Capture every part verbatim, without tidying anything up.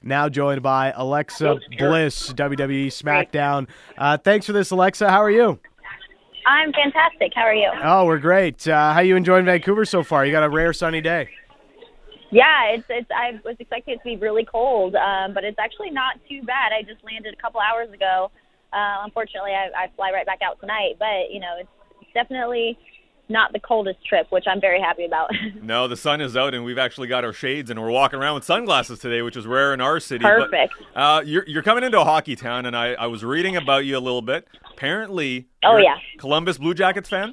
now joined by Alexa Bliss, W W E SmackDown. Uh, thanks for this, Alexa. How are you? I'm fantastic. How are you? Oh, we're great. Uh, how you enjoying Vancouver so far? You got a rare sunny day. Yeah, it's it's. I was expecting it to be really cold, um, but it's actually not too bad. I just landed a couple hours ago. Uh, unfortunately, I, I fly right back out tonight, but you know, it's definitely not the coldest trip, which I'm very happy about. No, the sun is out, and we've actually got our shades, and we're walking around with sunglasses today, which is rare in our city. Perfect. But, uh, you're you're coming into a hockey town, and I, I was reading about you a little bit. Apparently, oh you're yeah, a Columbus Blue Jackets fan.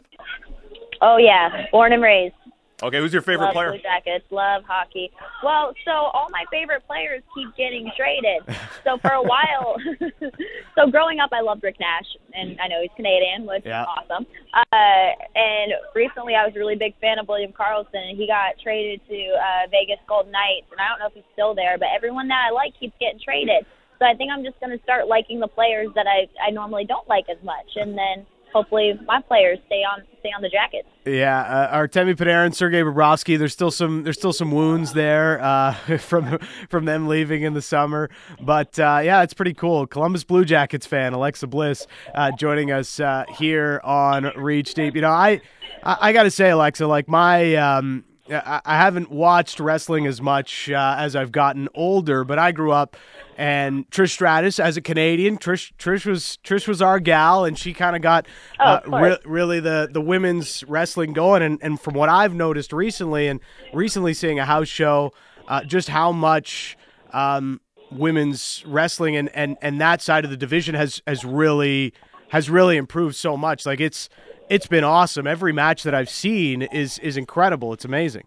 Oh yeah, born and raised. Okay, who's your favorite love player? Blue Jackets, love hockey. Well, so all my favorite players keep getting traded. So for a while, so growing up, I loved Rick Nash, and I know he's Canadian, which yeah. is awesome. Uh, and recently, I was a really big fan of William Karlsson, and he got traded to uh, Vegas Golden Knights, and I don't know if he's still there, but everyone that I like keeps getting traded. So I think I'm just going to start liking the players that I, I normally don't like as much, and then hopefully my players stay on stay on the Jackets. Yeah, uh, Artemi Panarin, Sergei Bobrovsky. There's still some there's still some wounds there uh, from from them leaving in the summer, but uh, yeah, it's pretty cool. Columbus Blue Jackets fan Alexa Bliss uh, joining us uh, here on Reach Deep. You know, I I, I got to say, Alexa, like my. Um, I haven't watched wrestling as much uh, as I've gotten older, but I grew up, and Trish Stratus, as a Canadian, Trish Trish was Trish was our gal, and she kind of got uh, re- really the, the women's wrestling going. And, and from what I've noticed recently, and recently seeing a house show, uh, just how much um, women's wrestling and, and, and that side of the division has has really has really improved so much. Like it's. It's been awesome. Every match that I've seen is is incredible. It's amazing.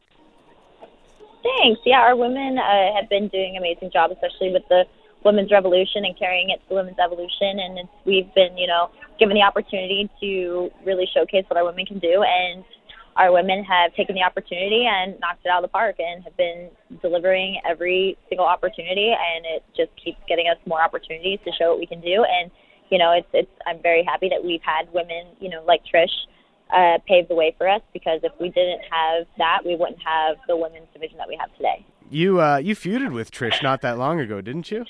Thanks. Yeah, our women uh, have been doing an amazing job, especially with the Women's Revolution and carrying it to the Women's Evolution. And it's, we've been, you know, given the opportunity to really showcase what our women can do. And our women have taken the opportunity and knocked it out of the park and have been delivering every single opportunity. And it just keeps getting us more opportunities to show what we can do. And You know, it's it's. I'm very happy that we've had women, you know, like Trish, uh, pave the way for us. Because if we didn't have that, we wouldn't have the women's division that we have today. You uh, you feuded with Trish not that long ago, didn't you?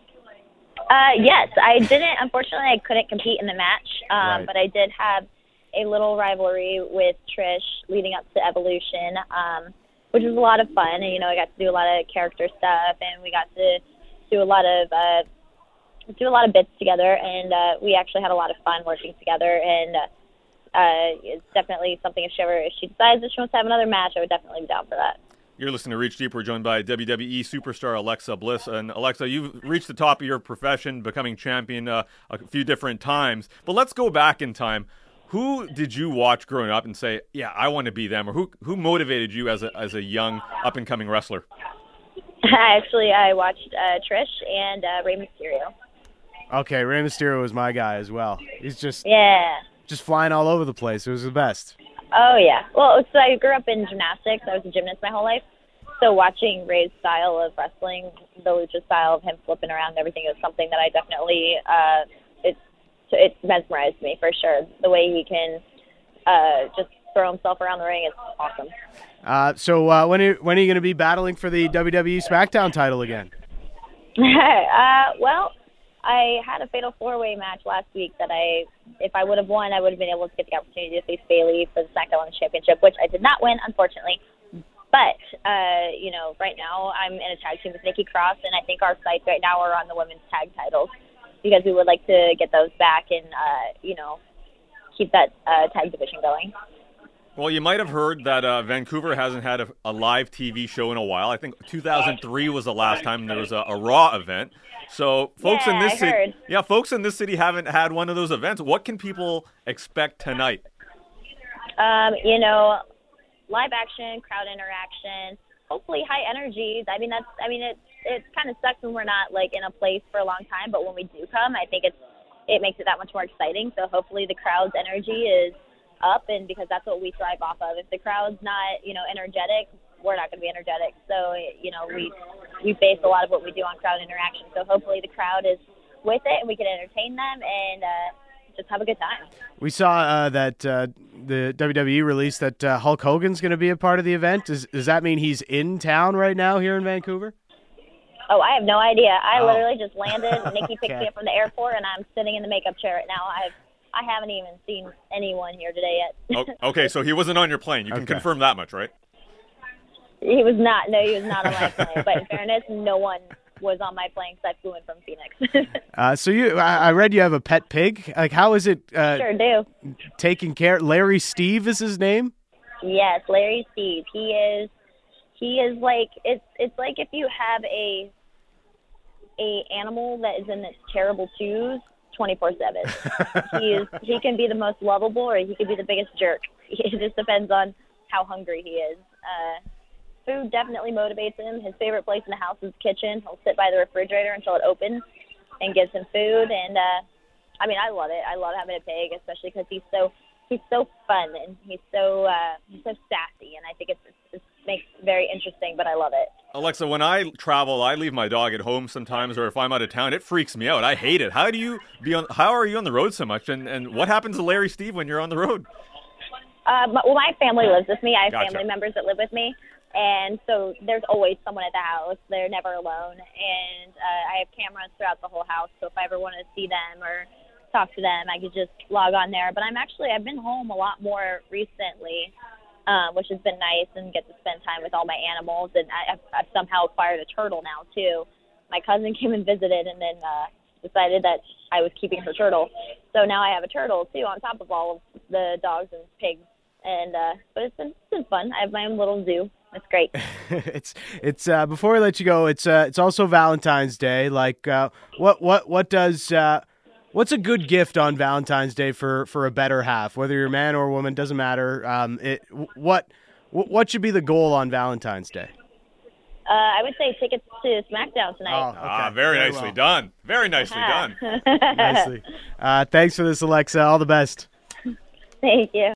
Uh, yes, I didn't. Unfortunately, I couldn't compete in the match, um, right. but I did have a little rivalry with Trish leading up to Evolution, um, which was a lot of fun. And you know, I got to do a lot of character stuff, and we got to do a lot of. Uh, do a lot of bits together, and uh, we actually had a lot of fun working together, and uh, uh, it's definitely something if she ever, if she decides that she wants to have another match, I would definitely be down for that. You're listening to Reach Deep. We're joined by W W E superstar Alexa Bliss. And Alexa, you've reached the top of your profession, becoming champion uh, a few different times, but let's go back in time. Who did you watch growing up and say, yeah, I want to be them, or who who motivated you as a, as a young up-and-coming wrestler? Actually, I watched uh, Trish and uh, Rey Mysterio. Okay, Rey Mysterio was my guy as well. He's just yeah, just flying all over the place. It was the best. Oh yeah. Well, so I grew up in gymnastics. I was a gymnast my whole life. So watching Rey's style of wrestling, the lucha style of him flipping around and everything, is something that I definitely uh, it it mesmerized me for sure. The way he can uh, just throw himself around the ring is awesome. Uh, so uh, when are, when are you going to be battling for the W W E SmackDown title again? uh, well. I had a fatal four-way match last week that I, if I would have won, I would have been able to get the opportunity to face Bayley for the SmackDown Women's Championship, which I did not win, unfortunately. But, uh, you know, right now I'm in a tag team with Nikki Cross, and I think our sights right now are on the women's tag titles because we would like to get those back and, uh, you know, keep that uh, tag division going. Well, you might have heard that uh, Vancouver hasn't had a, a live T V show in a while. I think two thousand three was the last time there was a, a Raw event. So, folks yeah, in this I city, heard. yeah, folks in this city haven't had one of those events. What can people expect tonight? Um, you know, live action, crowd interaction, hopefully high energy. I mean, that's. I mean, it it kind of sucks when we're not like in a place for a long time, but when we do come, I think it's it makes it that much more exciting. So hopefully the crowd's energy is up, and because that's what we thrive off of. If the crowd's not, you know, energetic, we're not going to be energetic. So, you know, we we base a lot of what we do on crowd interaction. So hopefully the crowd is with it and we can entertain them and uh, just have a good time. We saw uh, that uh, the W W E released that uh, Hulk Hogan's going to be a part of the event. Does, does that mean he's in town right now here in Vancouver? Oh, I have no idea. I Oh. literally just landed. Nikki picked Okay. me up from the airport, and I'm sitting in the makeup chair right now. I've I haven't even seen anyone here today yet. Oh, okay, so he wasn't on your plane. You can Okay. confirm that much, right? He was not. No, he was not on my plane. But in fairness, no one was on my plane because I flew in from Phoenix. Uh, so you, I, I read you have a pet pig. Like, how is it uh, Sure do. taken care? Larry Steve is his name. Yes, Larry Steve. He is. He is like it's. It's like if you have a a animal that is in its terrible twos twenty-four seven. He is. He can be the most lovable, or he can be the biggest jerk. It just depends on how hungry he is. Uh, food definitely motivates him. His favorite place in the house is the kitchen. He'll sit by the refrigerator until it opens and gives him food. And uh, I mean, I love it. I love having a pig, especially because he's so he's so fun and he's so uh, he's so sassy. And I think it's, it's it makes it very interesting. But I love it. Alexa, when I travel, I leave my dog at home sometimes, or if I'm out of town, it freaks me out. I hate it. How do you be on? How are you on the road so much? And and what happens to Larry Steve when you're on the road? Uh, my- well, my family lives with me. I have Gotcha. family members that live with me. And so there's always someone at the house. They're never alone. And uh, I have cameras throughout the whole house. So if I ever want to see them or talk to them, I could just log on there. But I'm actually, I've been home a lot more recently, um, which has been nice, and get to spend time with all my animals. And I, I've, I've somehow acquired a turtle now, too. My cousin came and visited and then uh, decided that I was keeping her turtle. So now I have a turtle, too, on top of all of the dogs and pigs. And uh, but it's been, it's been fun. I have my own little zoo. It's great. it's it's uh, before we let you go, it's uh, it's also Valentine's Day. Like, uh, what what what does uh, what's a good gift on Valentine's Day for, for a better half? Whether you're a man or a woman, doesn't matter. Um, it what what should be the goal on Valentine's Day? Uh, I would say tickets to SmackDown tonight. Oh, okay. Ah, very, Very nicely well. done. Very nicely done. Nicely. Uh, thanks for this, Alexa. All the best. Thank you.